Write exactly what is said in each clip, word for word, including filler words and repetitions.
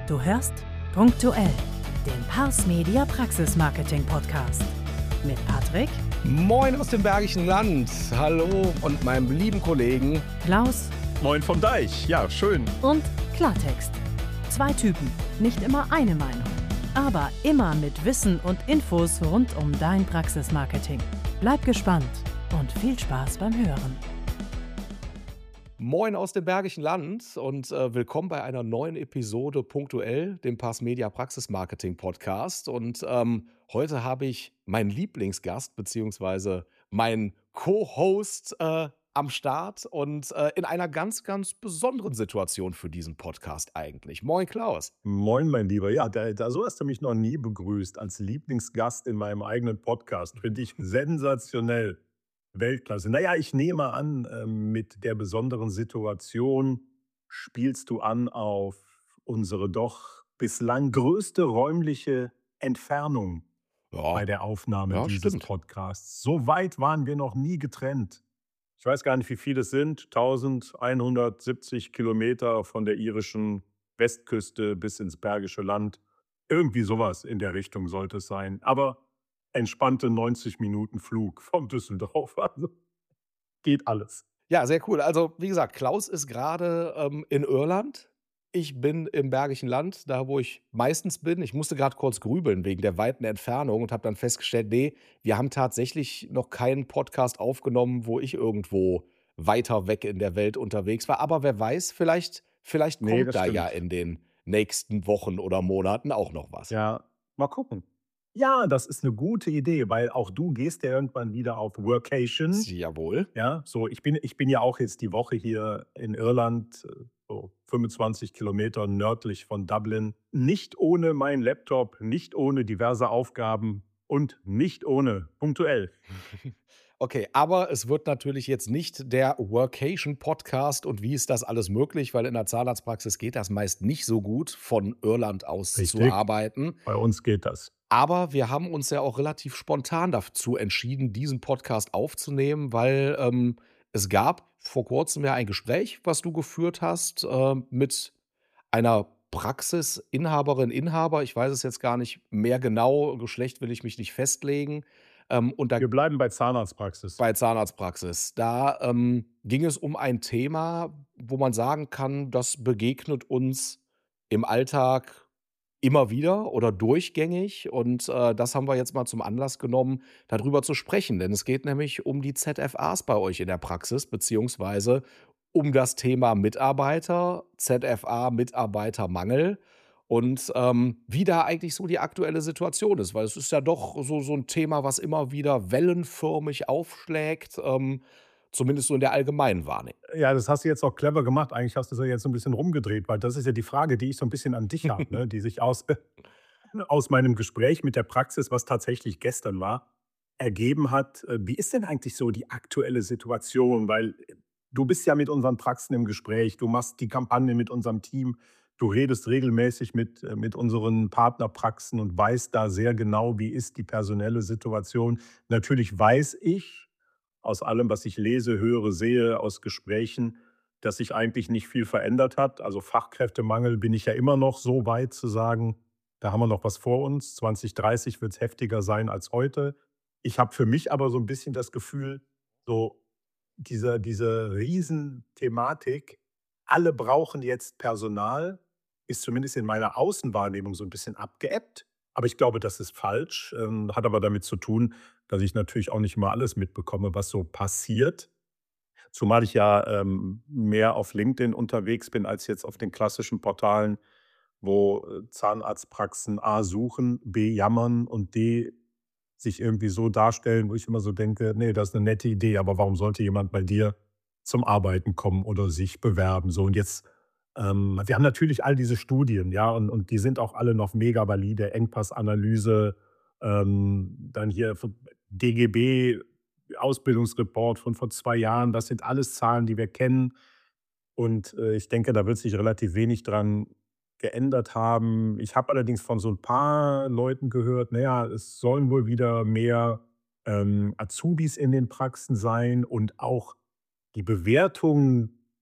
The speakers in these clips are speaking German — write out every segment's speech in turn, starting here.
Du hörst Punktuell, den Pars Media Praxis Marketing Podcast mit Patrick, Moin aus dem Bergischen Land. Hallo und meinem lieben Kollegen Klaus Moin vom Deich. Ja, schön. und Klartext. Zwei Typen, nicht immer eine Meinung, aber immer mit Wissen und Infos rund um dein Praxismarketing. Bleib gespannt und viel Spaß beim Hören. Moin aus dem Bergischen Land und äh, willkommen bei einer neuen Episode Punktuell, dem Pars Media Praxis Marketing Podcast. Und ähm, heute habe ich meinen Lieblingsgast beziehungsweise meinen Co-Host äh, am Start und äh, in einer ganz, ganz besonderen Situation für diesen Podcast eigentlich. Moin Klaus. Moin, mein Lieber. Ja, da, da so hast du mich noch nie begrüßt als Lieblingsgast in meinem eigenen Podcast. Finde ich sensationell. Weltklasse. Naja, ich nehme an, ähm, mit der besonderen Situation spielst du an auf unsere doch bislang größte räumliche Entfernung bei Ja, der Aufnahme ja, dieses stimmt. Podcasts. So weit waren wir noch nie getrennt. Ich weiß gar nicht, wie viel es sind. eintausendeinhundertsiebzig Kilometer von der irischen Westküste bis ins Bergische Land. Irgendwie sowas in der Richtung sollte es sein. Aber entspannte neunzig Minuten Flug von Düsseldorf. Also geht alles. Ja, sehr cool. Also, wie gesagt, Klaus ist gerade ähm, in Irland. Ich bin im Bergischen Land, da wo ich meistens bin. Ich musste gerade kurz grübeln wegen der weiten Entfernung und habe dann festgestellt, nee, wir haben tatsächlich noch keinen Podcast aufgenommen, wo ich irgendwo weiter weg in der Welt unterwegs war. Aber wer weiß, vielleicht vielleicht Nee, kommt das da ja stimmt. in den nächsten Wochen oder Monaten auch noch was. Ja, mal gucken. Ja, das ist eine gute Idee, weil auch du gehst ja irgendwann wieder auf Workation. Jawohl. Ja, so ich bin ich bin ja auch jetzt die Woche hier in Irland, äh, so fünfundzwanzig Kilometer nördlich von Dublin. Nicht ohne meinen Laptop, nicht ohne diverse Aufgaben und nicht ohne punktuell. Okay, aber es wird natürlich jetzt nicht der Workation-Podcast und wie ist das alles möglich, weil in der Zahnarztpraxis geht das meist nicht so gut, von Irland aus zu Richtig, arbeiten. bei uns geht das. Aber wir haben uns ja auch relativ spontan dazu entschieden, diesen Podcast aufzunehmen, weil ähm, es gab vor kurzem ja ein Gespräch, was du geführt hast, äh, mit einer Praxisinhaberin, Inhaber. Ich weiß es jetzt gar nicht mehr genau, Geschlecht will ich mich nicht festlegen. Ähm, und da Wir bleiben bei Zahnarztpraxis. bei Zahnarztpraxis. Da, ähm, ging es um ein Thema, wo man sagen kann, das begegnet uns im Alltag immer wieder oder durchgängig und, äh, das haben wir jetzt mal zum Anlass genommen, darüber zu sprechen. Denn es geht nämlich um die Z F As bei euch in der Praxis beziehungsweise um das Thema Mitarbeiter, Z F A, Mitarbeitermangel und, ähm, wie da eigentlich so die aktuelle Situation ist, weil es ist ja doch so so 'n Thema, was immer wieder wellenförmig aufschlägt, ähm, zumindest so in der allgemeinen Wahrnehmung. Ja, das hast du jetzt auch clever gemacht. Eigentlich hast du es ja jetzt so 'n bisschen rumgedreht, weil das ist ja die Frage, die ich so ein bisschen an dich habe, ne, die sich aus aus meinem Gespräch mit der Praxis, was tatsächlich gestern war, ergeben hat. Äh, wie ist denn eigentlich so die aktuelle Situation? Weil, äh, du bist ja mit unseren Praxen im Gespräch, du machst die Kampagne mit unserem Team, du redest regelmäßig mit äh, mit unseren Partnerpraxen und weißt da sehr genau, wie ist die personelle Situation. Natürlich weiß ich aus allem, was ich lese, höre, sehe, aus Gesprächen, dass sich eigentlich nicht viel verändert hat. Also Fachkräftemangel bin ich ja immer noch so weit zu sagen, da haben wir noch was vor uns. zwanzig dreißig wird es heftiger sein als heute. Ich habe für mich aber so ein bisschen das Gefühl, so diese diese Riesenthematik, alle brauchen jetzt Personal, ist zumindest in meiner Außenwahrnehmung so ein bisschen abgeebbt. Aber ich glaube, das ist falsch, ähm, hat aber damit zu tun, dass ich natürlich auch nicht immer alles mitbekomme, was so passiert. Zumal ich ja, ähm, mehr auf LinkedIn unterwegs bin als jetzt auf den klassischen Portalen, wo, äh, Zahnarztpraxen A suchen, B jammern und D sich irgendwie so darstellen, wo ich immer so denke: „Ne, das ist eine nette Idee, aber warum sollte jemand bei dir zum Arbeiten kommen oder sich bewerben?“ So und jetzt ähm, wir haben natürlich all diese Studien, ja, und und die sind auch alle noch mega valide, Engpassanalyse, ähm, dann hier v D G B Ausbildungsreport von vor zwei Jahren. Das sind alles Zahlen, die wir kennen. Und, äh, ich denke, da wird sich relativ wenig dran geändert haben. Ich habe allerdings von so ein paar Leuten gehört, na ja, es sollen wohl wieder mehr, ähm, Azubis in den Praxen sein und auch die Bewertung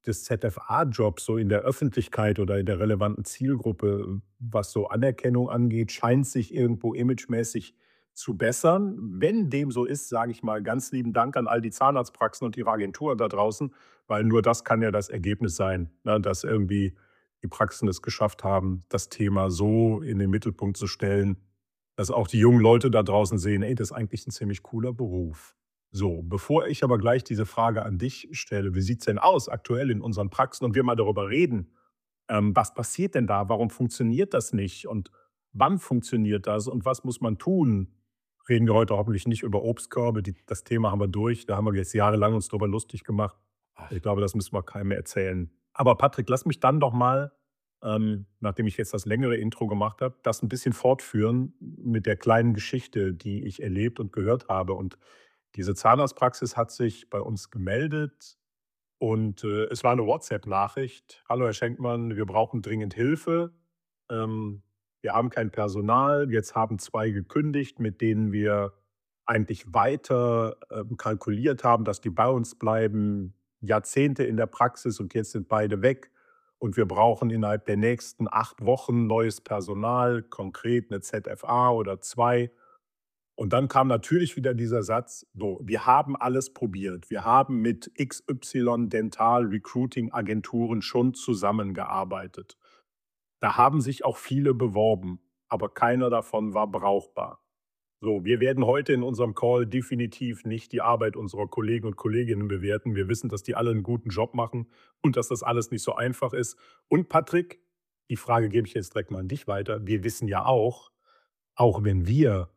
des Z F A-Jobs so in der Öffentlichkeit oder in der relevanten Zielgruppe, was so Anerkennung angeht, scheint sich irgendwo imagemäßig zu bessern. Wenn dem so ist, sage ich mal ganz lieben Dank an all die Zahnarztpraxen und ihre Agenturen da draußen, weil nur das kann ja das Ergebnis sein, ne, dass irgendwie die Praxen es geschafft haben, das Thema so in den Mittelpunkt zu stellen, dass auch die jungen Leute da draußen sehen: „Ey, das ist eigentlich ein ziemlich cooler Beruf.“ So, bevor ich aber gleich diese Frage an dich stelle: Wie sieht's denn aus aktuell in unseren Praxen und wir mal darüber reden, ähm, was passiert denn da? Warum funktioniert das nicht? Und wann funktioniert das? Und was muss man tun? Reden wir heute hoffentlich nicht über Obstkörbe. Die, das Thema haben wir durch. Da haben wir jetzt jahrelang uns drüber lustig gemacht. Ich glaube, das müssen wir keinem mehr erzählen. Aber Patrick, lass mich dann doch mal, ähm, nachdem ich jetzt das längere Intro gemacht habe, das ein bisschen fortführen mit der kleinen Geschichte, die ich erlebt und gehört habe. Und diese Zahnarztpraxis hat sich bei uns gemeldet und, äh, es war eine WhatsApp-Nachricht: „Hallo Herr Schenkmann, wir brauchen dringend Hilfe. Ähm, wir haben kein Personal. Jetzt haben zwei gekündigt, mit denen wir eigentlich weiter, ähm, kalkuliert haben, dass die bei uns bleiben, Jahrzehnte in der Praxis, und jetzt sind beide weg. Und wir brauchen innerhalb der nächsten acht Wochen neues Personal, konkret eine Z F A oder zwei.“ Und dann kam natürlich wieder dieser Satz: „So, wir haben alles probiert. Wir haben mit X Y Dental Recruiting Agenturen schon zusammengearbeitet. Da haben sich auch viele beworben, aber keiner davon war brauchbar. So, wir werden heute in unserem Call definitiv nicht die Arbeit unserer Kollegen und Kolleginnen bewerten. Wir wissen, dass die alle einen guten Job machen und dass das alles nicht so einfach ist. Und Patrick, die Frage gebe ich jetzt direkt mal an dich weiter. Wir wissen ja auch, auch wenn wir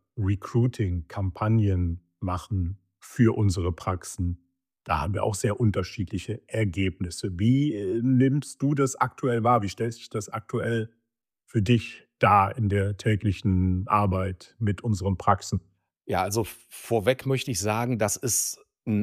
Recruiting-Kampagnen machen für unsere Praxen, da haben wir auch sehr unterschiedliche Ergebnisse. Wie, äh, nimmst du das aktuell wahr? Wie stellt sich das aktuell für dich dar in der täglichen Arbeit mit unseren Praxen? Ja, also vorweg möchte ich sagen, das ist ein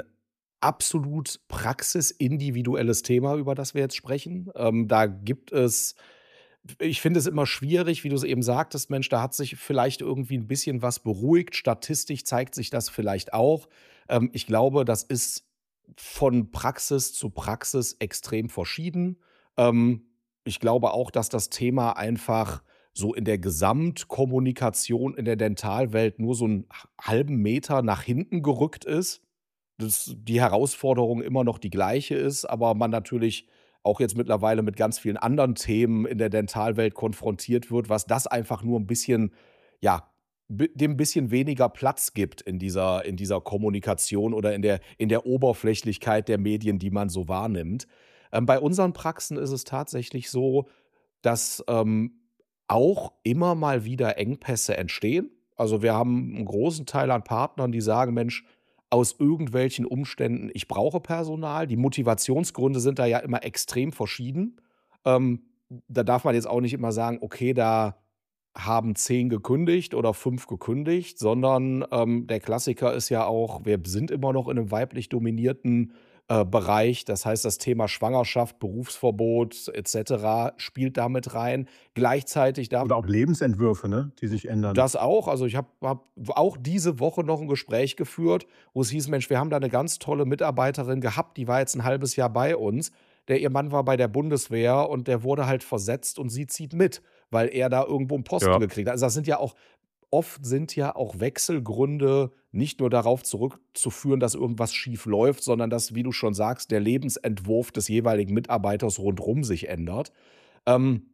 absolut praxisindividuelles Thema, über das wir jetzt sprechen. Ähm, da gibt es Ich finde es immer schwierig, wie du es eben sagtest, Mensch, da hat sich vielleicht irgendwie ein bisschen was beruhigt. Statistisch zeigt sich das vielleicht auch. Ähm, ich glaube, das ist von Praxis zu Praxis extrem verschieden. Ähm, ich glaube auch, dass das Thema einfach so in der Gesamtkommunikation in der Dentalwelt nur so einen halben Meter nach hinten gerückt ist, dass die Herausforderung immer noch die gleiche ist, aber man natürlich auch jetzt mittlerweile mit ganz vielen anderen Themen in der Dentalwelt konfrontiert wird, was das einfach nur ein bisschen, ja, bi dem 'n bisschen weniger Platz gibt in dieser in dieser Kommunikation oder in der in der Oberflächlichkeit der Medien, die man so wahrnimmt. Ähm, bei unseren Praxen ist es tatsächlich so, dass, ähm, auch immer mal wieder Engpässe entstehen. Also, wir haben einen großen Teil an Partnern, die sagen: „Mensch, aus irgendwelchen Umständen, ich brauche Personal.“ Die Motivationsgründe sind da ja immer extrem verschieden. Ähm, Da darf man jetzt auch nicht immer sagen: „Okay, da haben zehn gekündigt oder fünf gekündigt“, sondern, ähm, der Klassiker ist ja auch, wir sind immer noch in einem weiblich dominierten, äh, Bereich. Das heißt, das Thema Schwangerschaft, Berufsverbot et cetera spielt da mit rein. Gleichzeitig darf Oder auch Lebensentwürfe, ne, die sich ändern. das auch. Also, ich habe habe auch diese Woche noch ein Gespräch geführt, wo es hieß: „Mensch, wir haben da eine ganz tolle Mitarbeiterin gehabt, die war jetzt ein halbes Jahr bei uns. Der Ihr Mann war bei der Bundeswehr und der wurde halt versetzt und sie zieht mit, weil er da irgendwo 'n Posten Ja. gekriegt hat.“ Also, das sind ja auch oft sind ja auch Wechselgründe nicht nur darauf zurückzuführen, dass irgendwas schief läuft, sondern dass, wie du schon sagst, der Lebensentwurf des jeweiligen Mitarbeiters rundrum sich ändert. Ähm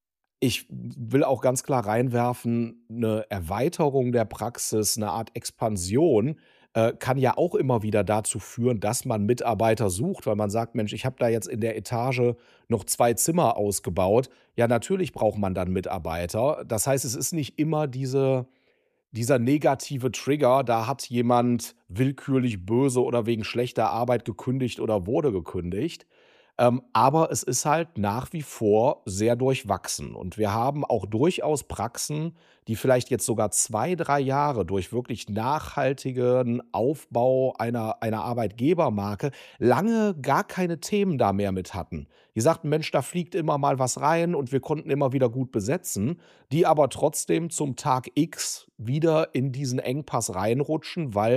Ich will auch ganz klar reinwerfen, eine Erweiterung der Praxis, eine Art Expansion, äh, kann ja auch immer wieder dazu führen, dass man Mitarbeiter sucht, weil man sagt: „Mensch, ich habe da jetzt in der Etage noch zwei Zimmer ausgebaut.“ Ja, natürlich braucht man dann Mitarbeiter. Das heißt, es ist nicht immer diese dieser negative Trigger, da hat jemand willkürlich böse oder wegen schlechter Arbeit gekündigt oder wurde gekündigt. Ähm, aber es ist halt nach wie vor sehr durchwachsen. Und wir haben auch durchaus Praxen, die vielleicht jetzt sogar zwei, drei Jahre durch wirklich nachhaltigen Aufbau einer einer Arbeitgebermarke lange gar keine Themen da mehr mit hatten. Die sagten: „Mensch, da fliegt immer mal was rein und wir konnten immer wieder gut besetzen“, die aber trotzdem zum Tag X wieder in diesen Engpass reinrutschen, weil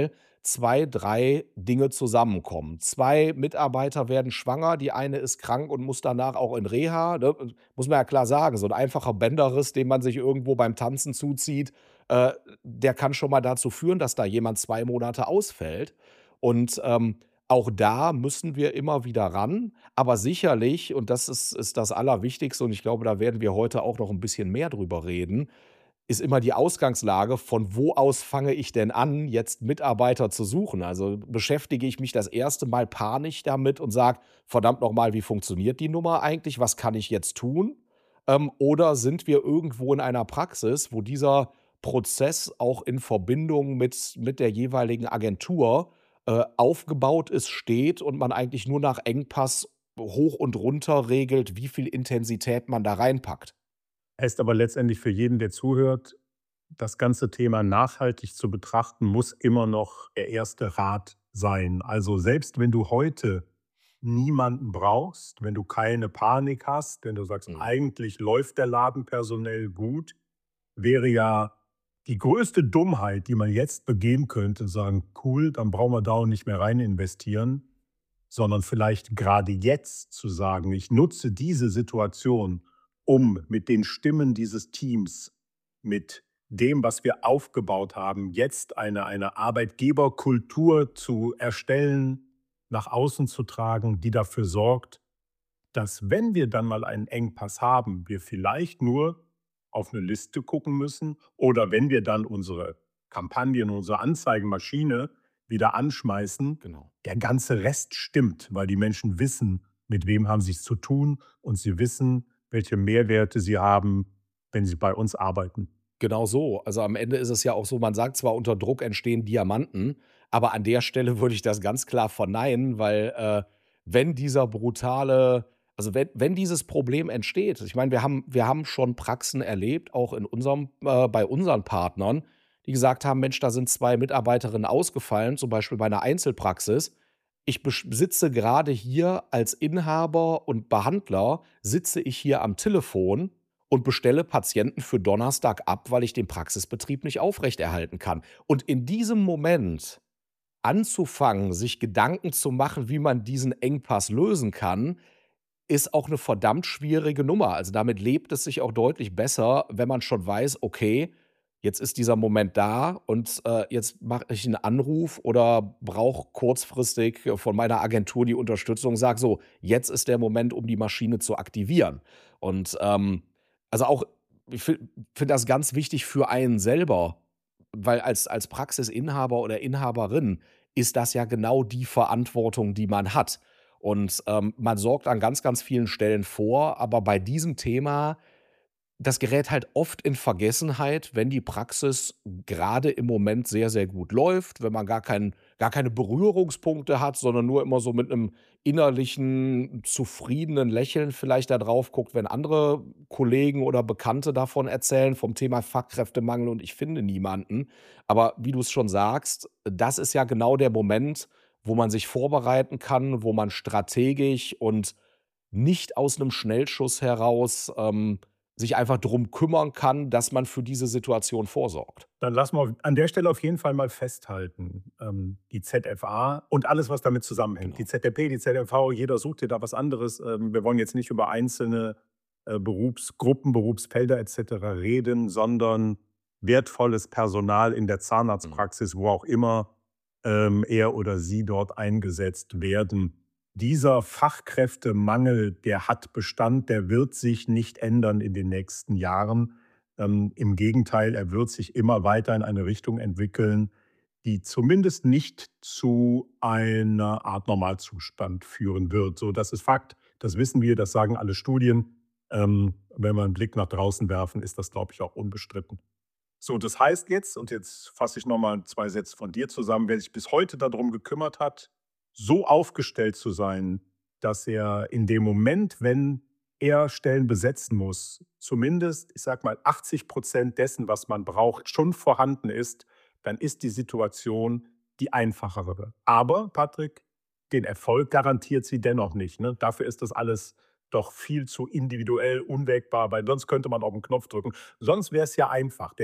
zwei, drei Dinge zusammenkommen. zwei Mitarbeiter werden schwanger, die eine ist krank und muss danach auch in Reha, ne? Muss man ja klar sagen, so ein einfacher Bänderriss, den man sich irgendwo beim Tanzen zuzieht, äh, der kann schon mal dazu führen, dass da jemand zwei Monate ausfällt. Und, ähm, auch da müssen wir immer wieder ran, aber sicherlich, und das ist ist das Allerwichtigste, und ich glaube, da werden wir heute auch noch ein bisschen mehr drüber reden, ist immer die Ausgangslage, von wo aus fange ich denn an, jetzt Mitarbeiter zu suchen? Also, beschäftige ich mich das erste Mal panisch damit und sage: „Verdammt noch mal, wie funktioniert die Nummer eigentlich? Was kann ich jetzt tun?“ Ähm, oder sind wir irgendwo in einer Praxis, wo dieser Prozess auch in Verbindung mit mit der jeweiligen Agentur, äh, aufgebaut ist, steht und man eigentlich nur nach Engpass hoch und runter regelt, wie viel Intensität man da reinpackt? Heißt aber letztendlich für jeden, der zuhört, das ganze Thema nachhaltig zu betrachten, muss immer noch der erste Rat sein. Also selbst wenn du heute niemanden brauchst, wenn du keine Panik hast, wenn du sagst, Mhm. eigentlich läuft der Laden personell gut, wäre ja die größte Dummheit, die man jetzt begehen könnte, sagen, cool, dann brauchen wir da auch nicht mehr rein investieren, sondern vielleicht gerade jetzt zu sagen, ich nutze diese Situation, um mit den Stimmen dieses Teams, mit dem, was wir aufgebaut haben, jetzt eine, eine Arbeitgeberkultur zu erstellen, nach außen zu tragen, die dafür sorgt, dass, wenn wir dann mal einen Engpass haben, wir vielleicht nur auf eine Liste gucken müssen oder wenn wir dann unsere Kampagnen, unsere Anzeigenmaschine wieder anschmeißen, Genau. der ganze Rest stimmt, weil die Menschen wissen, mit wem haben sie es zu tun und sie wissen, welche Mehrwerte sie haben, wenn sie bei uns arbeiten. Genau so. Also, am Ende ist es ja auch so, man sagt zwar, unter Druck entstehen Diamanten, aber an der Stelle würde ich das ganz klar verneinen, weil, äh, wenn dieser brutale also, wenn wenn dieses Problem entsteht, ich meine, wir haben wir haben schon Praxen erlebt, auch in unserem äh, bei unseren Partnern, die gesagt haben: „Mensch, da sind zwei Mitarbeiterinnen ausgefallen“, zum Beispiel bei einer Einzelpraxis. Ich besch sitze gerade hier als Inhaber und Behandler, sitze ich hier am Telefon und bestelle Patienten für Donnerstag ab, weil ich den Praxisbetrieb nicht aufrechterhalten kann. Und in diesem Moment anzufangen, sich Gedanken zu machen, wie man diesen Engpass lösen kann, ist auch eine verdammt schwierige Nummer. Also, damit lebt es sich auch deutlich besser, wenn man schon weiß: „Okay, jetzt ist dieser Moment da und, äh, jetzt mache ich einen Anruf oder brauche kurzfristig äh, von meiner Agentur die Unterstützung, sage so: ‚Jetzt ist der Moment, um die Maschine zu aktivieren.‘“ Und, ähm, also, auch ich fi finde das ganz wichtig für einen selber, weil als als Praxisinhaber oder Inhaberin ist das ja genau die Verantwortung, die man hat. Und, ähm, man sorgt an ganz, ganz vielen Stellen vor, aber bei diesem Thema, das gerät halt oft in Vergessenheit, wenn die Praxis gerade im Moment sehr, sehr gut läuft, wenn man gar kein gar keine Berührungspunkte hat, sondern nur immer so mit einem innerlichen, zufriedenen Lächeln vielleicht da drauf guckt, wenn andere Kollegen oder Bekannte davon erzählen, vom Thema Fachkräftemangel und ich finde niemanden. Aber wie du es schon sagst, das ist ja genau der Moment, wo man sich vorbereiten kann, wo man strategisch und nicht aus einem Schnellschuss heraus, ähm, sich einfach drum kümmern kann, dass man für diese Situation vorsorgt. Dann lassen wir an der Stelle auf jeden Fall mal festhalten, ähm, die Z F A und alles, was damit zusammenhängt. Die Genau. Z Z P, die Z V V, jeder sucht dir da was anderes. Ähm, wir wollen jetzt nicht über einzelne, äh, Berufsgruppen, Berufsfelder et cetera reden, sondern wertvolles Personal in der Mhm. Zahnarztpraxis, wo auch immer, ähm, er oder sie dort eingesetzt werden. Dieser Fachkräftemangel, der hat Bestand, der wird sich nicht ändern in den nächsten Jahren. Ähm, Im Gegenteil, er wird sich immer weiter in eine Richtung entwickeln, die zumindest nicht zu einer Art Normalzustand führen wird. So, das ist Fakt, das wissen wir, das sagen alle Studien. Ähm, wenn wir einen Blick nach draußen werfen, ist das, glaube ich, auch unbestritten. So, das heißt jetzt, und jetzt fasse ich noch mal zwei Sätze von dir zusammen, wer sich bis heute darum gekümmert hat, so aufgestellt zu sein, dass er in dem Moment, wenn er Stellen besetzen muss, zumindest, ich sage mal, achtzig Prozent dessen, was man braucht, schon vorhanden ist, dann ist die Situation die einfachere. Aber, Patrick, den Erfolg garantiert sie dennoch nicht, ne? Dafür ist das alles doch viel zu individuell, unwägbar, weil sonst könnte man auf 'n Knopf drücken. Sonst wäre es ja einfach, denn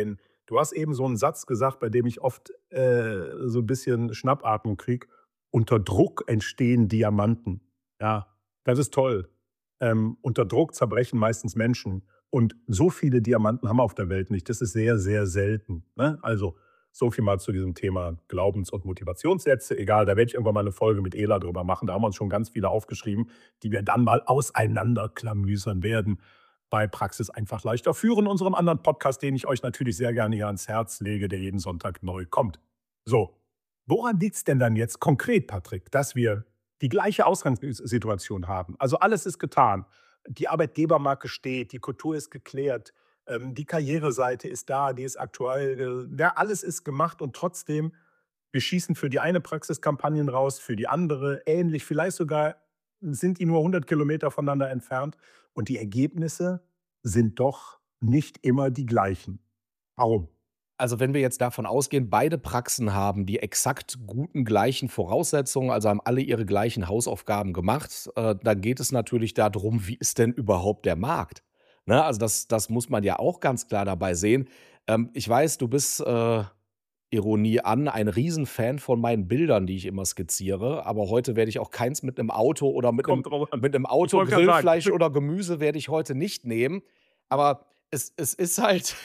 Du hast eben so einen Satz gesagt, bei dem ich oft, äh, so ein bisschen Schnappatmung kriege: „Unter Druck entstehen Diamanten." Ja, das ist toll. Ähm, unter Druck zerbrechen meistens Menschen und so viele Diamanten haben wir auf der Welt nicht. Das ist sehr, sehr selten, ne? Also, so viel mal zu diesem Thema Glaubens und Motivationssätze. Egal, da werde ich irgendwann mal eine Folge mit Ela drüber machen. Da haben wir uns schon ganz viele aufgeschrieben, die wir dann mal auseinanderklamüsern werden bei Praxis einfach leichter führen, unserem anderen Podcast, den ich euch natürlich sehr gerne hier ans Herz lege, der jeden Sonntag neu kommt. So, woran liegt es denn dann jetzt konkret, Patrick, dass wir die gleiche Ausgangssituation haben? Also alles ist getan. Die Arbeitgebermarke steht, die Kultur ist geklärt, ähm, die Karriereseite ist da, die ist aktuell. Äh, ja, alles ist gemacht und trotzdem, wir schießen für die eine Praxis Kampagnen raus, für die andere ähnlich. Vielleicht sogar sind die nur hundert Kilometer voneinander entfernt und die Ergebnisse sind doch nicht immer die gleichen. Warum? Also, wenn wir jetzt davon ausgehen, beide Praxen haben die exakt guten gleichen Voraussetzungen, also haben alle ihre gleichen Hausaufgaben gemacht, äh, dann geht es natürlich darum, wie ist denn überhaupt der Markt? Ne, also das das muss man ja auch ganz klar dabei sehen. Ähm, ich weiß, du bist, äh, Ironie an, ein Riesenfan von meinen Bildern, die ich immer skizziere, aber heute werde ich auch keins mit 'nem Auto oder mit 'nem Kommt drauf an. mit 'nem Ich Auto, wollte grad sagen. Grillfleisch oder Gemüse werde ich heute nicht nehmen. Aber es es ist halt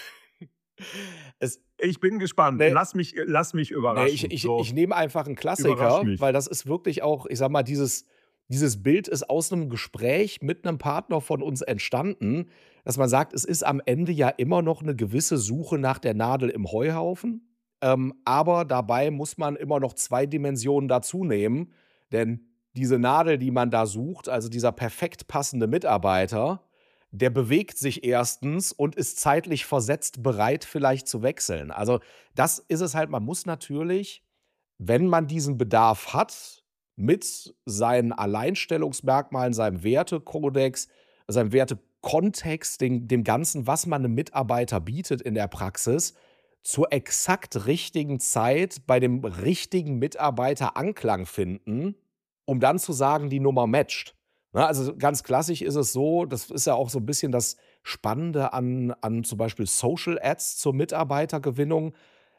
es Ich bin gespannt. ne Lass mich lass mich Ne, ich überraschen. ich ich So, nehme einfach 'n überrasch Klassiker, mich. weil das ist wirklich auch, ich sage mal, dieses dieses Bild ist aus 'nem Gespräch mit 'nem Partner von uns entstanden, dass man sagt, es ist am Ende ja immer noch 'ne gewisse Suche nach der Nadel im Heuhaufen, ähm, aber dabei muss man immer noch zwei Dimensionen dazunehmen, denn diese Nadel, die man da sucht, also dieser perfekt passende Mitarbeiter, der bewegt sich erstens und ist zeitlich versetzt bereit, vielleicht zu wechseln. Also, das ist es halt, man muss natürlich, wenn man diesen Bedarf hat, mit seinen Alleinstellungsmerkmalen, seinem Wertekodex, seinem Wertekontext, dem dem Ganzen, was man 'nem Mitarbeiter bietet in der Praxis, zur exakt richtigen Zeit bei dem richtigen Mitarbeiter Anklang finden, um dann zu sagen, die Nummer matcht. Ne, also ganz klassisch ist es so, das ist ja auch so 'n bisschen das Spannende an an zum Beispiel Social Ads zur Mitarbeitergewinnung.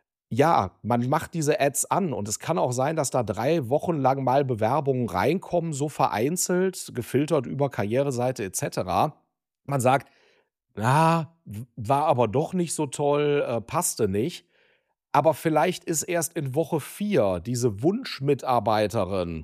Ja, man macht diese Ads an und es kann auch sein, dass da drei Wochen lang mal Bewerbungen reinkommen, so vereinzelt, gefiltert über Karriereseite et cetera. Man sagt: „Ja, w war aber doch nicht so toll, äh, passte nicht." Aber vielleicht ist erst in Woche vier diese Wunschmitarbeiterin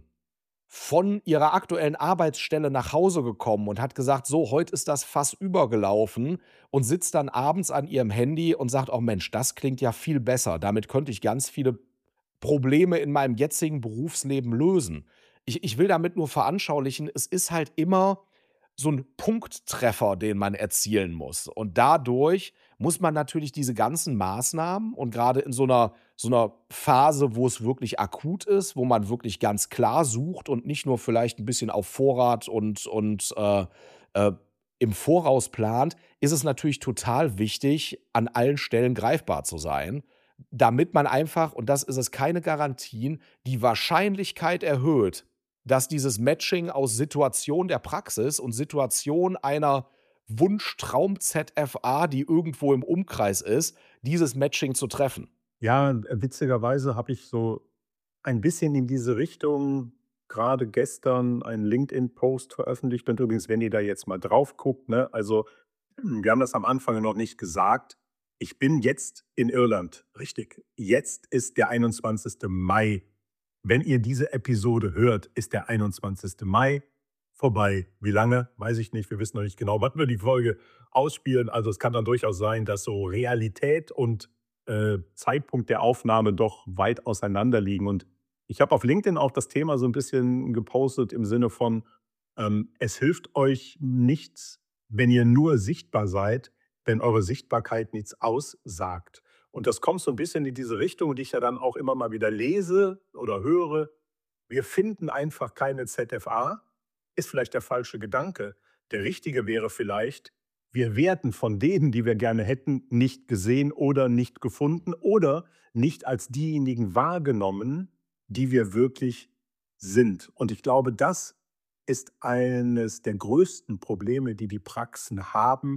von ihrer aktuellen Arbeitsstelle nach Hause gekommen und hat gesagt: „So, heute ist das Fass übergelaufen", und sitzt dann abends an ihrem Handy und sagt: „Oh Mensch, das klingt ja viel besser. Damit könnte ich ganz viele Probleme in meinem jetzigen Berufsleben lösen." Ich ich will damit nur veranschaulichen, es ist halt immer so 'n Punkttreffer, den man erzielen muss. Und dadurch muss man natürlich diese ganzen Maßnahmen, und grade in so 'ner so 'ner Phase, wo es wirklich akut ist, wo man wirklich ganz klar sucht und nicht nur vielleicht 'n bisschen auf Vorrat und und, äh, äh, im Voraus plant, ist es natürlich total wichtig, an allen Stellen greifbar zu sein, damit man einfach, und das ist es, keine Garantien, die Wahrscheinlichkeit erhöht, dass dieses Matching aus Situation der Praxis und Situation einer Wunsch-Traum-Z F A, die irgendwo im Umkreis ist, dieses Matching zu treffen. Ja, äh, witzigerweise habe ich so ein bisschen in diese Richtung gerade gestern einen LinkedIn-Post veröffentlicht und übrigens, wenn ihr da jetzt mal drauf guckt, ne, also, wir haben das am Anfang noch nicht gesagt. Ich bin jetzt in Irland, richtig. Jetzt ist der einundzwanzigste Mai. Wenn ihr diese Episode hört, ist der einundzwanzigste Mai vorbei. Wie lange? Weiß ich nicht. Wir wissen noch nicht genau, wann wir die Folge ausspielen. Also, es kann dann durchaus sein, dass so Realität und, äh, Zeitpunkt der Aufnahme doch weit auseinander liegen. Und ich habe auf LinkedIn auch das Thema so ein bisschen gepostet im Sinne von, ähm, es hilft euch nichts, wenn ihr nur sichtbar seid, wenn eure Sichtbarkeit nichts aussagt. Und das kommt so ein bisschen in diese Richtung, die ich ja dann auch immer mal wieder lese oder höre. Wir finden einfach keine Z F A, ist vielleicht der falsche Gedanke. Der richtige wäre vielleicht, wir werden von denen, die wir gerne hätten, nicht gesehen oder nicht gefunden oder nicht als diejenigen wahrgenommen, die wir wirklich sind. Und ich glaube, das ist eines der größten Probleme, die die Praxen haben,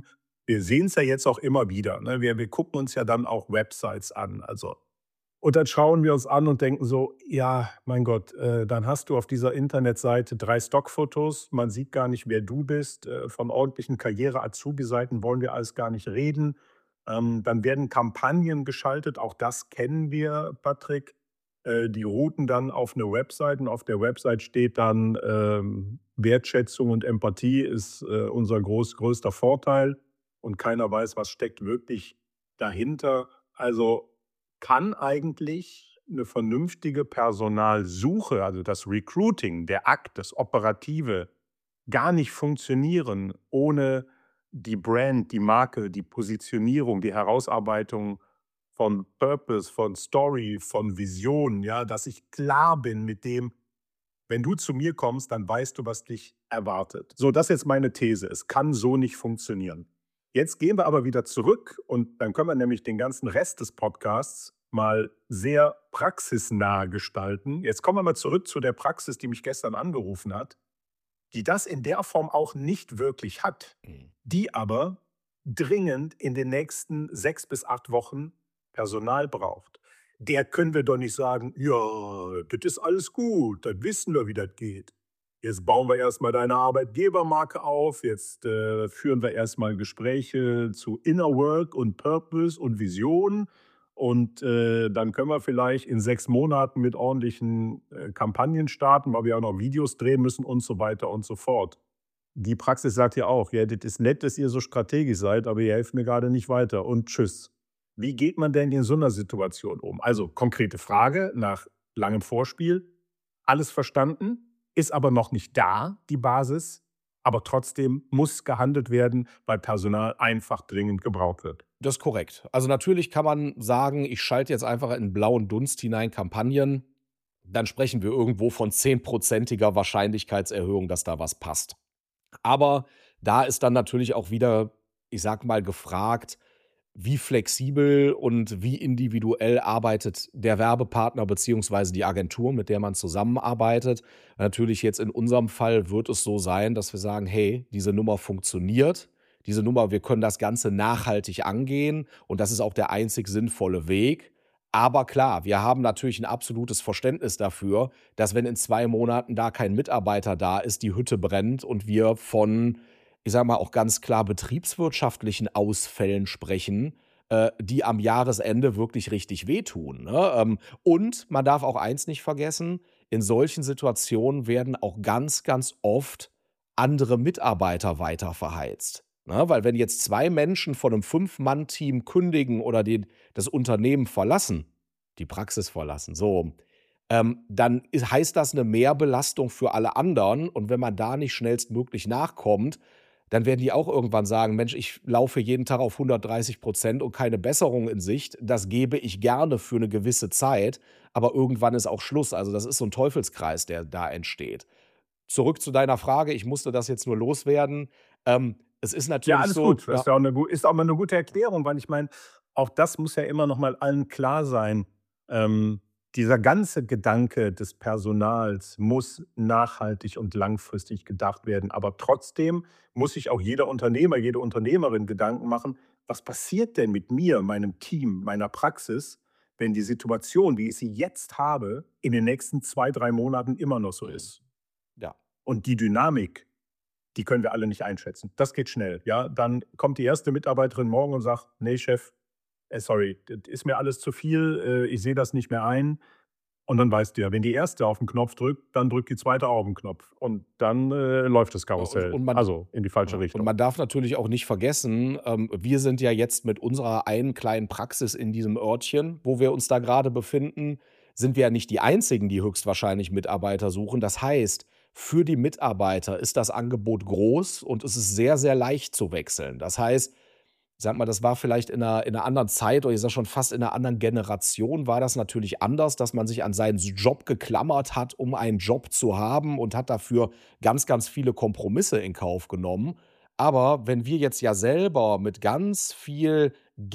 wir sehen es ja jetzt auch immer wieder, ne? Wir wir gucken uns ja dann auch Websites an, also und dann schauen wir uns an und denken so: „Ja, mein Gott, äh, dann hast du auf dieser Internetseite drei Stockfotos. Man sieht gar nicht, wer du bist. Äh, von ordentlichen Karriere-Azubi-Seiten wollen wir alles gar nicht reden.“ Ähm, dann werden Kampagnen geschaltet, auch das kennen wir, Patrick. Äh, die routen dann auf eine Website und auf der Website steht dann, ähm: „Wertschätzung und Empathie ist, äh, unser groß größter Vorteil“, und keiner weiß, was steckt wirklich dahinter. Also, kann eigentlich eine vernünftige Personalsuche, also das Recruiting, der Akt, das Operative, gar nicht funktionieren ohne die Brand, die Marke, die Positionierung, die Herausarbeitung von Purpose, von Story, von Vision, ja, dass ich klar bin mit dem, wenn du zu mir kommst, dann weißt du, was dich erwartet. So, das ist jetzt meine These. Es kann so nicht funktionieren. Jetzt gehen wir aber wieder zurück und dann können wir nämlich den ganzen Rest des Podcasts mal sehr praxisnah gestalten. Jetzt kommen wir mal zurück zu der Praxis, die mich gestern angerufen hat, die das in der Form auch nicht wirklich hat, Mhm. die aber dringend in den nächsten sechs bis acht Wochen Personal braucht. Der können wir doch nicht sagen: „Ja, das ist alles gut, das wissen wir, wie das geht. Jetzt bauen wir erst mal deine Arbeitgebermarke auf, jetzt, äh, führen wir erst mal Gespräche zu Inner Work und Purpose und Vision und, äh, dann können wir vielleicht in sechs Monaten mit ordentlichen, äh, Kampagnen starten, weil wir auch noch Videos drehen müssen“ und so weiter und so fort. Die Praxis sagt ja auch: „Ja, das ist nett, dass ihr so strategisch seid, aber ihr helft mir gerade nicht weiter und tschüss.“ Wie geht man denn in so einer Situation um? Also, konkrete Frage nach langem Vorspiel. Alles verstanden, ist aber noch nicht da, die Basis, aber trotzdem muss gehandelt werden, weil Personal einfach dringend gebraucht wird. Das ist korrekt. Also, natürlich kann man sagen, ich schalte jetzt einfach in blauen Dunst hinein Kampagnen. Dann sprechen wir irgendwo von zehnprozentiger Wahrscheinlichkeitserhöhung, dass da was passt. Aber da ist dann natürlich auch wieder, ich sage mal, gefragt, wie flexibel und wie individuell arbeitet der Werbepartner beziehungsweise die Agentur, mit der man zusammenarbeitet. Natürlich jetzt in unserem Fall wird es so sein, dass wir sagen: „Hey, diese Nummer funktioniert. Diese Nummer wir können das Ganze nachhaltig angehen und das ist auch der einzig sinnvolle Weg.“ Aber klar, wir haben natürlich ein absolutes Verständnis dafür, dass, wenn in zwei Monaten da kein Mitarbeiter da ist, die Hütte brennt und wir von, ich sage mal, auch ganz klar betriebswirtschaftlichen Ausfällen sprechen, äh, die am Jahresende wirklich richtig wehtun, ne? Ähm, und man darf auch eins nicht vergessen: In solchen Situationen werden auch ganz, ganz oft andere Mitarbeiter weiter verheizt, ne? Weil wenn jetzt zwei Menschen von einem Fünf-Mann-Team kündigen oder den das Unternehmen verlassen, die Praxis verlassen, so, ähm, dann is heißt das eine Mehrbelastung für alle anderen. Und wenn man da nicht schnellstmöglich nachkommt, dann werden die auch irgendwann sagen: „Mensch, ich laufe jeden Tag auf hundertdreißig und keine Besserung in Sicht. Das gebe ich gerne für eine gewisse Zeit, aber irgendwann ist auch Schluss.“ Also, das ist so ein Teufelskreis, der da entsteht. Zurück zu deiner Frage, ich musste das jetzt nur loswerden. Ähm, es ist Ja, natürlich alles so, gut. Das ist ja. ja auch 'ne gu ist auch mal eine gute Erklärung, weil ich meine, auch das muss ja immer noch mal allen klar sein. Ähm, dieser ganze Gedanke des Personals muss nachhaltig und langfristig gedacht werden. Aber trotzdem muss sich auch jeder Unternehmer, jede Unternehmerin Gedanken machen: „Was passiert denn mit mir, meinem Team, meiner Praxis, wenn die Situation, wie ich sie jetzt habe, in den nächsten zwei, drei Monaten immer noch so Mhm. ist?“ Ja. Und die Dynamik, die können wir alle nicht einschätzen. Das geht schnell, ja? Dann kommt die erste Mitarbeiterin morgen und sagt: „Ne, Chef, äh, sorry, das ist mir alles zu viel, äh, ich sehe das nicht mehr ein.“ Und dann weißt du ja, wenn die erste auf 'n Knopf drückt, dann drückt die zweite auch auf 'n Knopf. Und dann, äh, läuft das Und Karussell, und man also in die falsche ja, und Richtung. man darf natürlich auch nicht vergessen, ähm, wir sind ja jetzt mit unserer einen kleinen Praxis in diesem Örtchen, wo wir uns da gerade befinden, sind wir ja nicht die Einzigen, die höchstwahrscheinlich Mitarbeiter suchen. Das heißt, für die Mitarbeiter ist das Angebot groß und es ist sehr, sehr leicht zu wechseln. Das heißt, ich sage mal, das war vielleicht in einer in 'ner anderen Zeit, oder ich sage schon fast in einer anderen Generation war das natürlich anders, dass man sich an seinen Job geklammert hat, um einen Job zu haben, und hat dafür ganz, ganz viele Kompromisse in Kauf genommen. Aber wenn wir jetzt ja selber mit ganz viel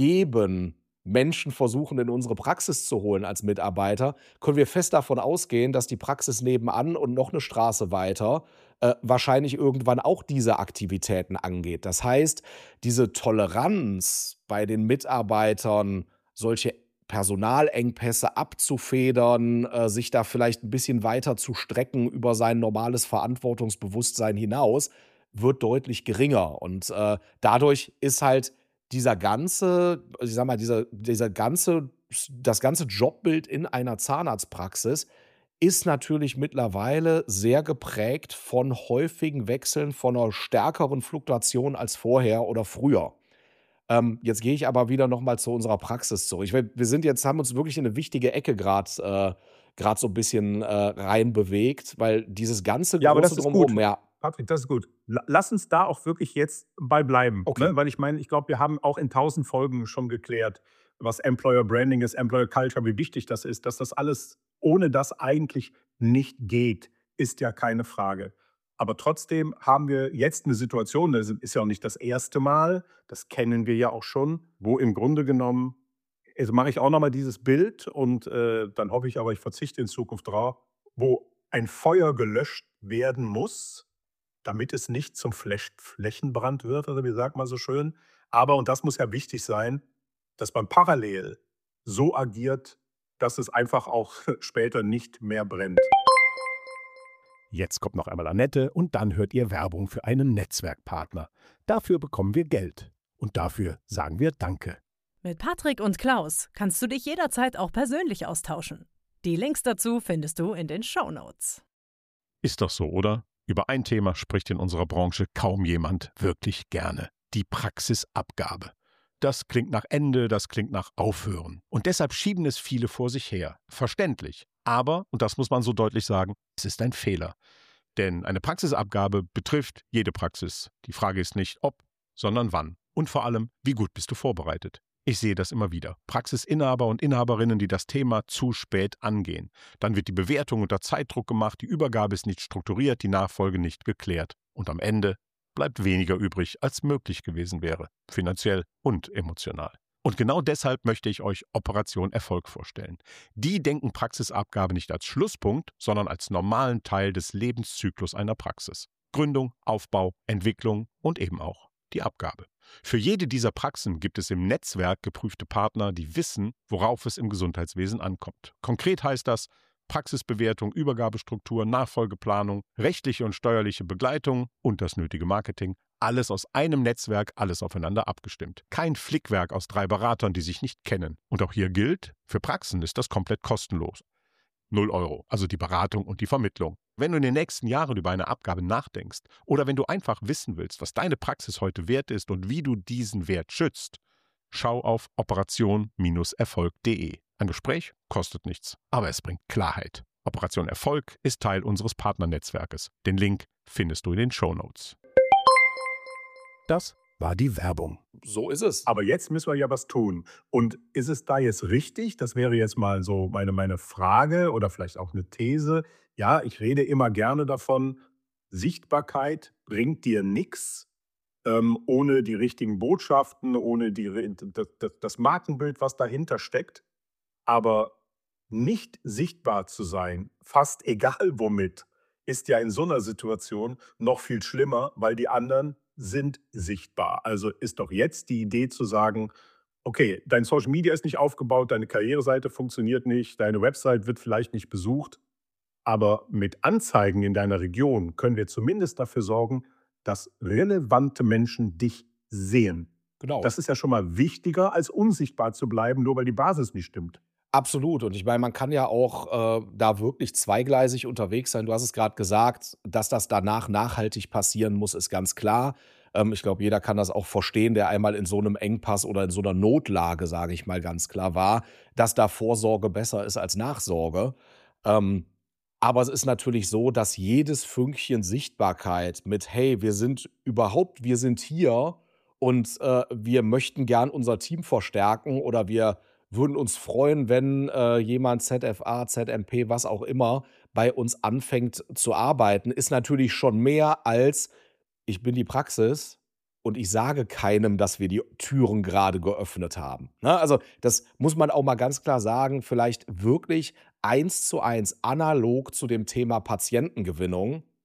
Geben Menschen versuchen, in unsere Praxis zu holen als Mitarbeiter, können wir fest davon ausgehen, dass die Praxis nebenan und noch eine Straße weiter äh, wahrscheinlich irgendwann auch diese Aktivitäten angeht. Das heißt, diese Toleranz bei den Mitarbeitern, solche Personalengpässe abzufedern, äh, sich da vielleicht ein bisschen weiter zu strecken über sein normales Verantwortungsbewusstsein hinaus, wird deutlich geringer. Und, äh, dadurch ist halt dieser ganze also, ich sage mal, dieser dieser ganze das ganze Jobbild in einer Zahnarztpraxis ist natürlich mittlerweile sehr geprägt von häufigen Wechseln, von einer stärkeren Fluktuation als vorher oder früher. Ähm, jetzt gehe ich aber wieder noch mal zu unserer Praxis zurück. Ich will wir sind jetzt haben uns wirklich in eine wichtige Ecke gerade äh grad so ein bisschen, äh, reinbewegt, weil dieses ganze Ja, aber große das ist gut. Drumherum, ja, Patrick, das ist gut. La lass uns da auch wirklich jetzt bei bleiben, okay. ne? Weil ich meine, ich glaube, wir haben auch in tausend Folgen schon geklärt, was Employer Branding ist, Employer Culture, wie wichtig das ist, dass das alles ohne das eigentlich nicht geht, ist ja keine Frage. Aber trotzdem haben wir jetzt eine Situation, das ist ja auch nicht das erste Mal, das kennen wir ja auch schon, wo im Grunde genommen jetzt mache ich auch noch mal dieses Bild und, äh, dann hoffe ich aber, ich verzichte in Zukunft drauf, wo ein Feuer gelöscht werden muss, damit es nicht zum Flech Flächenbrand wird, oder wie sagt man so schön. Aber, und das muss ja wichtig sein, dass man parallel so agiert, dass es einfach auch später nicht mehr brennt. Jetzt kommt noch einmal Annette und dann hört ihr Werbung für einen Netzwerkpartner. Dafür bekommen wir Geld. Und dafür sagen wir Danke. Mit Patrick und Klaus kannst du dich jederzeit auch persönlich austauschen. Die Links dazu findest du in den Shownotes. Ist doch so, oder? Über ein Thema spricht in unserer Branche kaum jemand wirklich gerne. Die Praxisabgabe. Das klingt nach Ende, das klingt nach Aufhören. Und deshalb schieben es viele vor sich her. Verständlich. Aber, und das muss man so deutlich sagen, es ist ein Fehler. Denn eine Praxisabgabe betrifft jede Praxis. Die Frage ist nicht ob, sondern wann. Und vor allem, wie gut bist du vorbereitet? Ich sehe das immer wieder. Praxisinhaber und Inhaberinnen, die das Thema zu spät angehen. Dann wird die Bewertung unter Zeitdruck gemacht, die Übergabe ist nicht strukturiert, die Nachfolge nicht geklärt. Und am Ende bleibt weniger übrig, als möglich gewesen wäre, finanziell und emotional. Und genau deshalb möchte ich euch Operation Erfolg vorstellen. Die denken Praxisabgabe nicht als Schlusspunkt, sondern als normalen Teil des Lebenszyklus einer Praxis. Gründung, Aufbau, Entwicklung und eben auch die Abgabe. Für jede dieser Praxen gibt es im Netzwerk geprüfte Partner, die wissen, worauf es im Gesundheitswesen ankommt. Konkret heißt das Praxisbewertung, Übergabestruktur, Nachfolgeplanung, rechtliche und steuerliche Begleitung und das nötige Marketing. Alles aus einem Netzwerk, alles aufeinander abgestimmt. Kein Flickwerk aus drei Beratern, die sich nicht kennen. Und auch hier gilt, für Praxen ist das komplett kostenlos. Null Euro, also die Beratung und die Vermittlung. Wenn du in den nächsten Jahren über eine Abgabe nachdenkst oder wenn du einfach wissen willst, was deine Praxis heute wert ist und wie du diesen Wert schützt, schau auf operation erfolg punkt de. Ein Gespräch kostet nichts, aber es bringt Klarheit. Operation Erfolg ist Teil unseres Partnernetzwerkes. Den Link findest du in den Shownotes. Das war die Werbung. So ist es. Aber jetzt müssen wir ja was tun. Und ist es da jetzt richtig? Das wäre jetzt mal so meine, meine Frage oder vielleicht auch eine These. Ja, ich rede immer gerne davon, Sichtbarkeit bringt dir nichts ähm, ohne die richtigen Botschaften, ohne die, das, das, das Markenbild, was dahinter steckt. Aber nicht sichtbar zu sein, fast egal womit, ist ja in so einer Situation noch viel schlimmer, weil die anderen sind sichtbar. Also ist doch jetzt die Idee zu sagen, okay, dein Social Media ist nicht aufgebaut, deine Karriereseite funktioniert nicht, deine Website wird vielleicht nicht besucht, aber mit Anzeigen in deiner Region können wir zumindest dafür sorgen, dass relevante Menschen dich sehen. Genau. Das ist ja schon mal wichtiger, als unsichtbar zu bleiben, nur weil die Basis nicht stimmt. Absolut. Und ich meine, man kann ja auch äh, da wirklich zweigleisig unterwegs sein. Du hast es gerade gesagt, dass das danach nachhaltig passieren muss, ist ganz klar. Ähm, ich glaube, jeder kann das auch verstehen, der einmal in so einem Engpass oder in so einer Notlage, sage ich mal ganz klar, war, dass da Vorsorge besser ist als Nachsorge. Ähm, aber es ist natürlich so, dass jedes Fünkchen Sichtbarkeit mit, hey, wir sind überhaupt, wir sind hier und äh, wir möchten gern unser Team verstärken oder wir würden uns freuen, wenn äh, jemand Z F A, Z M P, was auch immer, bei uns anfängt zu arbeiten, ist natürlich schon mehr als ich bin die Praxis und ich sage keinem, dass wir die Türen gerade geöffnet haben. Ne? Also das muss man auch mal ganz klar sagen, vielleicht wirklich eins zu eins analog zu dem Thema Patientengewinnung.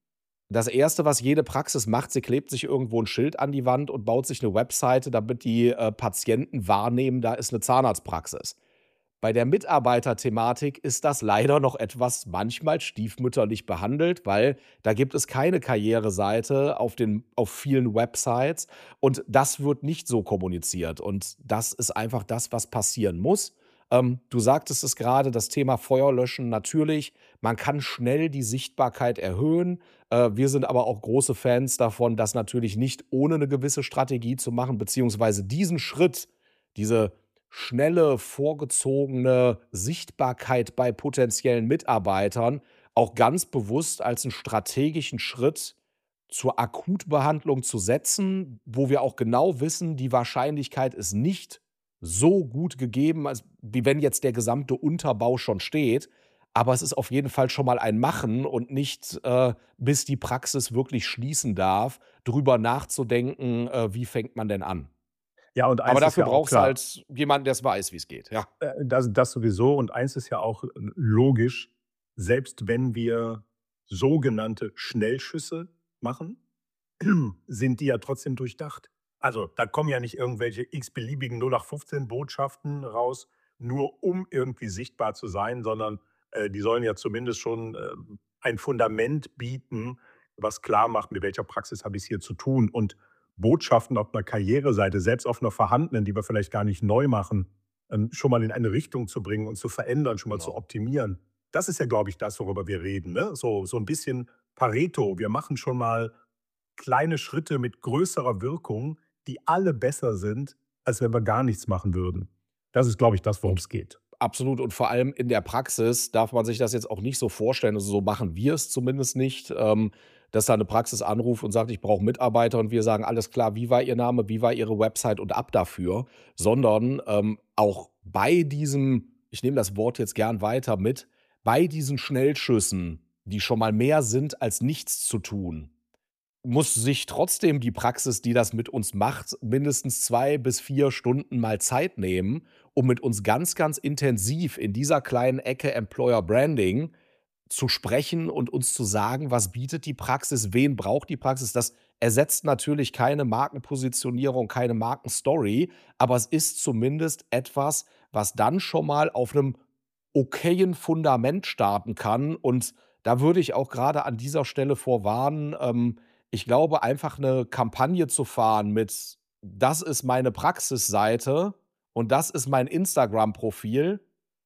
Das Erste, was jede Praxis macht, sie klebt sich irgendwo 'n Schild an die Wand und baut sich 'ne Webseite, damit die, äh, Patienten wahrnehmen, da ist 'ne Zahnarztpraxis. Bei der Mitarbeiterthematik ist das leider noch etwas manchmal stiefmütterlich behandelt, weil da gibt es keine Karriereseite auf den auf vielen Websites und das wird nicht so kommuniziert und das ist einfach das, was passieren muss. Ähm, du sagtest es grade, das Thema Feuerlöschen, natürlich, man kann schnell die Sichtbarkeit erhöhen. Äh, wir sind aber auch große Fans davon, das natürlich nicht ohne 'ne gewisse Strategie zu machen, beziehungsweise diesen Schritt, diese schnelle, vorgezogene Sichtbarkeit bei potenziellen Mitarbeitern auch ganz bewusst als 'n strategischen Schritt zur Akutbehandlung zu setzen, wo wir auch genau wissen, die Wahrscheinlichkeit ist nicht so gut gegeben, als wie wenn jetzt der gesamte Unterbau schon steht. Aber es ist auf jeden Fall schon mal ein Machen und nicht, äh, bis die Praxis wirklich schließen darf, drüber nachzudenken, äh, wie fängt man denn an? Ja, und Aber eins ist dafür ja auch brauchst du klar. halt jemanden, der's weiß, wie's geht, ja. Äh, das das sowieso und eins ist ja auch l logisch, selbst wenn wir sogenannte Schnellschüsse machen, sind die ja trotzdem durchdacht. Also, da kommen ja nicht irgendwelche x-beliebigen null acht fünfzehn Botschaften raus, nur um irgendwie sichtbar zu sein, sondern, äh, die sollen ja zumindest schon, ähm, ein Fundament bieten, was klarmacht, mit welcher Praxis habe ich's hier zu tun. Und Botschaften auf 'ner Karriereseite, selbst auf 'ner vorhandenen, die wir vielleicht gar nicht neu machen, ähm, schon mal in eine Richtung zu bringen und zu verändern, schon mal zu Genau. optimieren. Das ist ja, glaube ich, das, worüber wir reden, ne? So so 'n bisschen Pareto. Wir machen schon mal kleine Schritte mit größerer Wirkung, die alle besser sind, als wenn wir gar nichts machen würden. Das ist, glaube ich, das, Und worum's geht. absolut und vor allem in der Praxis darf man sich das jetzt auch nicht so vorstellen, also, so machen wir es zumindest nicht, ähm, dass da 'ne Praxis anruft und sagt: „Ich brauche Mitarbeiter“ und wir sagen: „Alles klar, wie war Ihr Name, wie war Ihre Website und ab dafür.“ Sondern, ähm, auch bei diesem ich nehme das Wort jetzt gern weiter mit, bei diesen Schnellschüssen, die schon mal mehr sind als nichts zu tun, muss sich trotzdem die Praxis, die das mit uns macht, mindestens zwei bis vier Stunden mal Zeit nehmen, um mit uns ganz, ganz intensiv in dieser kleinen Ecke Employer Branding zu sprechen und uns zu sagen: „Was bietet die Praxis? Wen braucht die Praxis?“ Das ersetzt natürlich keine Markenpositionierung, keine Markenstory, aber es ist zumindest etwas, was dann schon mal auf 'nem okayen Fundament starten kann. Und da würde ich auch grade an dieser Stelle vor warnen. Ähm, ich glaube, einfach 'ne Kampagne zu fahren mit: „Das ist meine Praxisseite und das ist mein Instagram-Profil“,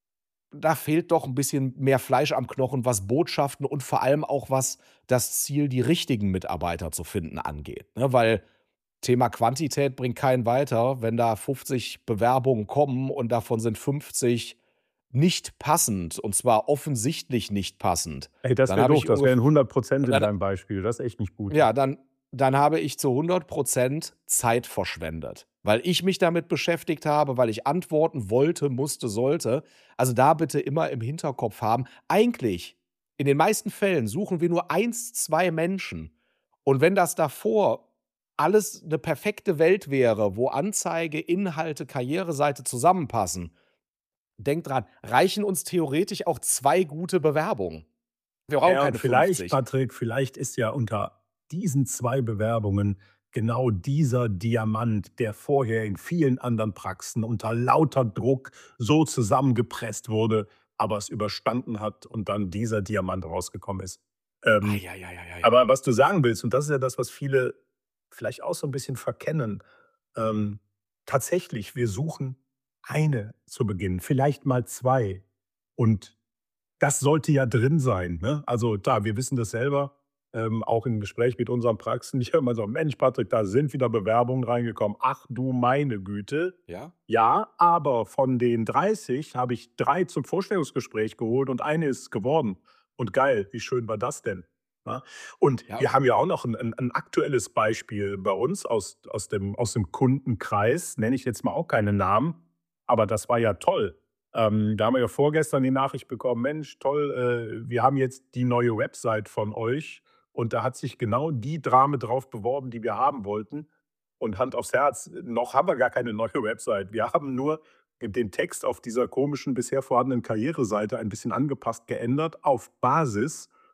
da fehlt doch 'n bisschen mehr Fleisch am Knochen, was Botschaften und vor allem auch was das Ziel, die richtigen Mitarbeiter zu finden, angeht, ne? Weil Thema Quantität bringt keinen weiter, wenn da fünfzig Bewerbungen kommen und davon sind fünfzig nicht passend und zwar offensichtlich nicht passend. Ey, das Dann wäre habe doof. ich Das ungef wären hundert Prozent in dann deinem Beispiel. Das ist echt nicht gut. ja, dann dann habe ich zu hundert Prozent Zeit verschwendet, weil ich mich damit beschäftigt habe, weil ich antworten wollte, musste, sollte. Also, da bitte immer im Hinterkopf haben, eigentlich, in den meisten Fällen suchen wir nur eins, zwei Menschen. Und wenn das davor alles 'ne perfekte Welt wäre, wo Anzeige, Inhalte, Karriereseite zusammenpassen, denk dran, reichen uns theoretisch auch zwei gute Bewerbungen. Wir brauchen Ja, und keine vielleicht, fünfzig. Patrick, vielleicht ist ja unter diesen zwei Bewerbungen genau dieser Diamant, der vorher in vielen anderen Praxen unter lauter Druck so zusammengepresst wurde, aber es überstanden hat und dann dieser Diamant rausgekommen ist. Ähm, Ei, ei, ei, ei, ei. aber was du sagen willst, und das ist ja das, was viele vielleicht auch so 'n bisschen verkennen, ähm, tatsächlich, wir suchen eine zu Beginn, vielleicht mal zwei. Und das sollte ja drin sein, ne? Also, klar, wir wissen das selber, ähm, auch im Gespräch mit unseren Praxen. Ich höre immer so: „Mensch, Patrick, da sind wieder Bewerbungen reingekommen. Ach du meine Güte.“ Ja? Ja, aber von den dreißig habe ich drei zum Vorstellungsgespräch geholt und eine ist geworden. Und geil, wie schön war das denn, ne? Und Ja. wir haben ja auch noch 'n 'n 'n aktuelles Beispiel bei uns aus aus dem aus dem Kundenkreis, nenne ich jetzt mal auch keine Namen, aber das war ja toll. Ähm, da haben wir ja vorgestern die Nachricht bekommen: „Mensch, toll, äh, wir haben jetzt die neue Website von euch.“ Und da hat sich genau die Dame drauf beworben, die wir haben wollten. Und Hand aufs Herz, noch haben wir gar keine neue Website. Wir haben nur den Text auf dieser komischen, bisher vorhandenen Karriereseite ein bisschen angepasst, geändert auf Basis,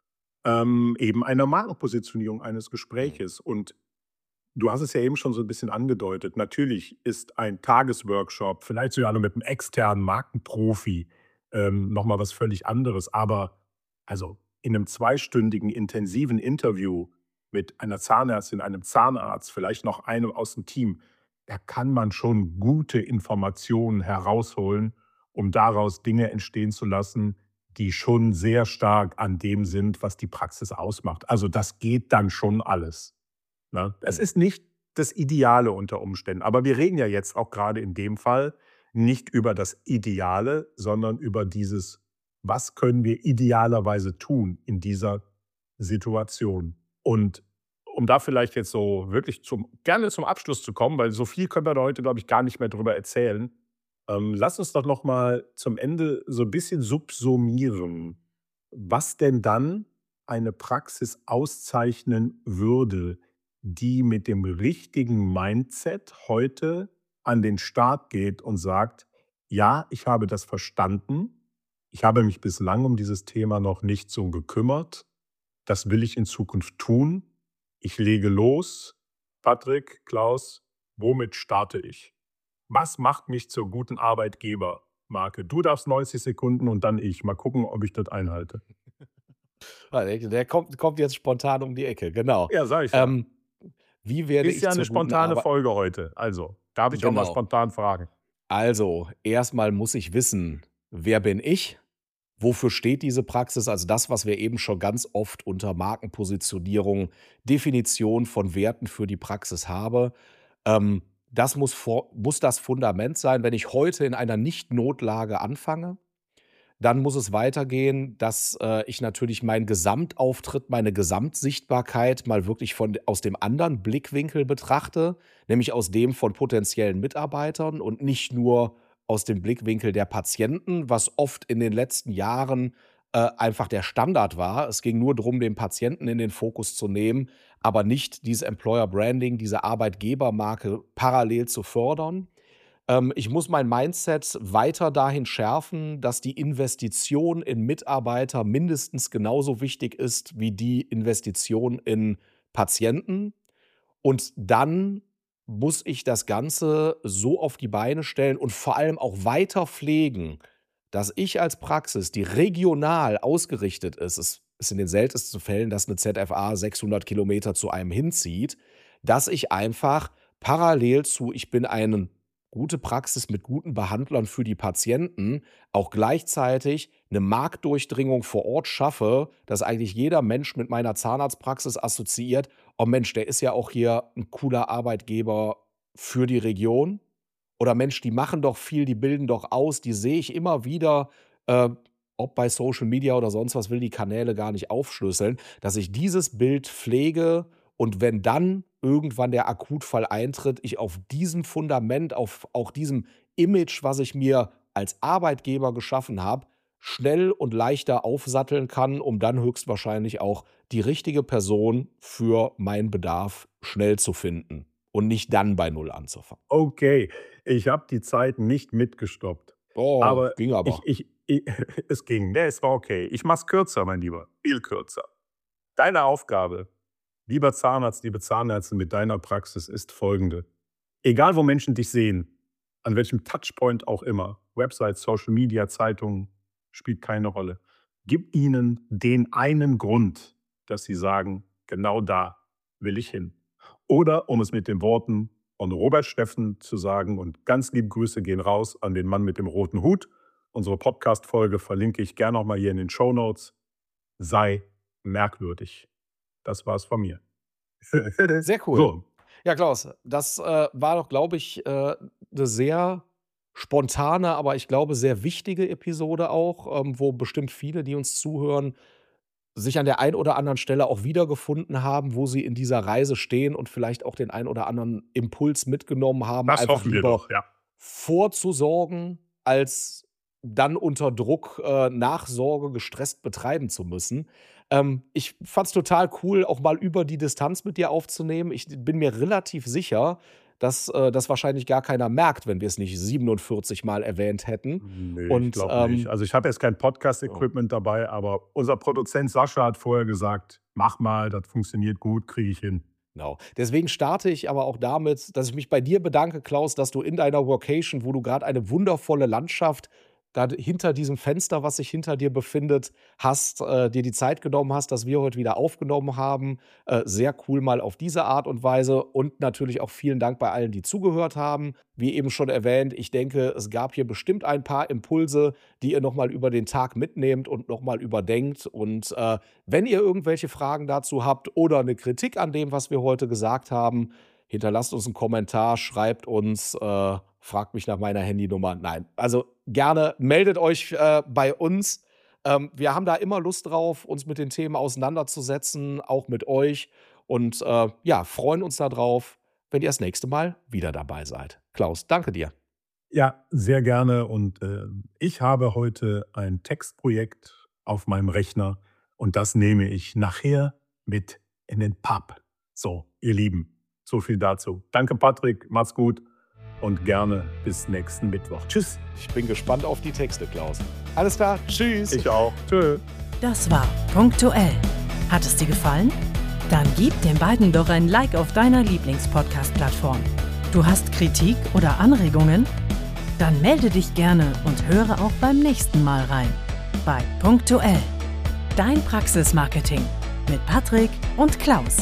ähm, eben einer Markenpositionierung eines Gespräches. Und du hast es ja eben schon so ein bisschen angedeutet. Natürlich ist ein Tagesworkshop, vielleicht sogar noch mit einem externen Markenprofi, ähm, noch mal was völlig anderes. Aber also in einem zweistündigen intensiven Interview mit einer Zahnärztin, einem Zahnarzt, vielleicht noch einem aus dem Team, da kann man schon gute Informationen herausholen, um daraus Dinge entstehen zu lassen, die schon sehr stark an dem sind, was die Praxis ausmacht. Also, das geht dann schon alles. Ne? Es Mhm. ist nicht das Ideale unter Umständen, aber wir reden ja jetzt auch gerade in dem Fall nicht über das Ideale, sondern über dieses, was können wir idealerweise tun in dieser Situation. Und um da vielleicht jetzt so wirklich zum, gerne zum Abschluss zu kommen, weil so viel können wir da heute, glaube ich, gar nicht mehr drüber erzählen. Ähm, lass uns doch noch mal zum Ende so ein bisschen subsumieren, was denn dann eine Praxis auszeichnen würde, die mit dem richtigen Mindset heute an den Start geht und sagt: „Ja, ich habe das verstanden. Ich habe mich bislang um dieses Thema noch nicht so gekümmert. Das will ich in Zukunft tun. Ich lege los. Patrick, Klaus, womit starte ich? Was macht mich zur guten Arbeitgebermarke? Du darfst neunzig Sekunden und dann ich. Mal gucken, ob ich das einhalte.“ Ah, der der kommt kommt jetzt spontan um die Ecke, genau. Ja, sage ich ja. Ähm, wie werde Ist ich ja eine zur guten spontane Arbeit? Folge heute. Also, darf ich auch mal Genau. spontan fragen. Also, erstmal muss ich wissen, wer bin ich? Wofür steht diese Praxis? Also das, was wir eben schon ganz oft unter Markenpositionierung, Definition von Werten für die Praxis habe. Ähm, das muss vor muss das Fundament sein. Wenn ich heute in einer Nicht-Notlage anfange, dann muss es weitergehen, dass, äh, ich natürlich meinen Gesamtauftritt, meine Gesamtsichtbarkeit mal wirklich von aus dem anderen Blickwinkel betrachte, nämlich aus dem von potenziellen Mitarbeitern und nicht nur aus dem Blickwinkel der Patienten, was oft in den letzten Jahren, äh, einfach der Standard war. Es ging nur drum, den Patienten in den Fokus zu nehmen, aber nicht dieses Employer Branding, diese Arbeitgebermarke parallel zu fördern. Ähm, ich muss mein Mindset weiter dahin schärfen, dass die Investition in Mitarbeiter mindestens genauso wichtig ist wie die Investition in Patienten. Und dann muss ich das Ganze so auf die Beine stellen und vor allem auch weiter pflegen, dass ich als Praxis, die regional ausgerichtet ist, es ist in den seltensten Fällen, dass eine Z F A sechshundert Kilometer zu einem hinzieht, dass ich einfach parallel zu ich bin eine gute Praxis mit guten Behandlern für die Patienten, auch gleichzeitig eine Marktdurchdringung vor Ort schaffe, dass eigentlich jeder Mensch mit meiner Zahnarztpraxis assoziiert: „Oh Mensch, der ist ja auch hier ein cooler Arbeitgeber für die Region.“ Oder: „Mensch, die machen doch viel, die bilden doch aus, die sehe ich immer wieder“, äh, ob bei Social Media oder sonst was, will die Kanäle gar nicht aufschlüsseln, dass ich dieses Bild pflege und wenn dann irgendwann der Akutfall eintritt, ich auf diesem Fundament, auf auch diesem Image, was ich mir als Arbeitgeber geschaffen habe, schnell und leichter aufsatteln kann, um dann höchstwahrscheinlich auch die richtige Person für meinen Bedarf schnell zu finden und nicht dann bei Null anzufangen. Okay, ich habe die Zeit nicht mitgestoppt, Oh, aber ging ich aber. ich i es ging. Ne, es war okay. Ich mache es kürzer, mein Lieber, viel kürzer. Deine Aufgabe, lieber Zahnarzt, liebe Zahnärztin mit deiner Praxis ist folgende: Egal, wo Menschen dich sehen, an welchem Touchpoint auch immer, Website, Social Media, Zeitungen, spielt keine Rolle. Gib ihnen den einen Grund, dass sie sagen: „Genau da will ich hin.“ Oder um es mit den Worten von Robert Steffen zu sagen, und ganz liebe Grüße gehen raus an den Mann mit dem roten Hut. Unsere Podcast-Folge verlinke ich gerne noch mal hier in den Shownotes. Sei merkwürdig. Das war's von mir. Sehr cool. So, Ja, Klaus, das, äh, war doch, glaube ich, äh, 'ne sehr spontane, aber ich glaube, sehr wichtige Episode auch, ähm, wo bestimmt viele, die uns zuhören, sich an der einen oder anderen Stelle auch wiedergefunden haben, wo sie in dieser Reise stehen und vielleicht auch den einen oder anderen Impuls mitgenommen haben, das einfach hoffen wir lieber doch, ja. vorzusorgen, als dann unter Druck, äh, Nachsorge gestresst betreiben zu müssen. Ähm, ich fand's total cool, auch mal über die Distanz mit dir aufzunehmen. Ich bin mir relativ sicher, dass äh, das wahrscheinlich gar keiner merkt, wenn wir es nicht siebenundvierzig Mal erwähnt hätten. Nee, ich Und glaube ähm, nicht. Also ich habe jetzt kein ja, Podcast-Equipment dabei, aber unser Produzent Sascha hat vorher gesagt, mach mal, das funktioniert gut, kriege ich hin. genau. Deswegen starte ich aber auch damit, dass ich mich bei dir bedanke, Klaus, dass du in deiner Workation, wo du gerade eine wundervolle Landschaft da hinter diesem Fenster, was sich hinter dir befindet, hast, äh, dir die Zeit genommen hast, dass wir heute wieder aufgenommen haben. Äh, sehr cool mal auf diese Art und Weise und natürlich auch vielen Dank bei allen, die zugehört haben. Wie eben schon erwähnt, ich denke, es gab hier bestimmt ein paar Impulse, die ihr noch mal über den Tag mitnehmt und noch mal überdenkt. Und, äh, wenn ihr irgendwelche Fragen dazu habt oder eine Kritik an dem, was wir heute gesagt haben, hinterlasst uns einen Kommentar, schreibt uns, äh, fragt mich nach meiner Handynummer. Nein, also gerne meldet euch äh, bei uns. Ähm, wir haben da immer Lust drauf, uns mit den Themen auseinanderzusetzen, auch mit euch. Und äh, ja, freuen uns darauf, wenn ihr das nächste Mal wieder dabei seid. Klaus, danke dir. Ja, sehr gerne. Und äh, ich habe heute ein Textprojekt auf meinem Rechner und das nehme ich nachher mit in den Pub. So, ihr Lieben, so viel dazu. Danke, Patrick, macht's gut und gerne bis nächsten Mittwoch. Tschüss. Ich bin gespannt auf die Texte, Klaus. Alles klar, tschüss. Ich auch. Tschö. Das war Punktuell. Hat es dir gefallen? Dann gib den beiden doch ein Like auf deiner Lieblingspodcast-Plattform. Du hast Kritik oder Anregungen? Dann melde dich gerne und höre auch beim nächsten Mal rein. Bei Punktuell. Dein Praxismarketing mit Patrick und Klaus.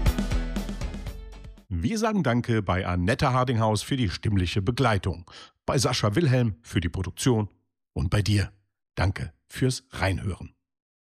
Wir sagen Danke bei Annette Hardinghaus für die stimmliche Begleitung, bei Sascha Wilhelm für die Produktion und bei dir. Danke fürs Reinhören.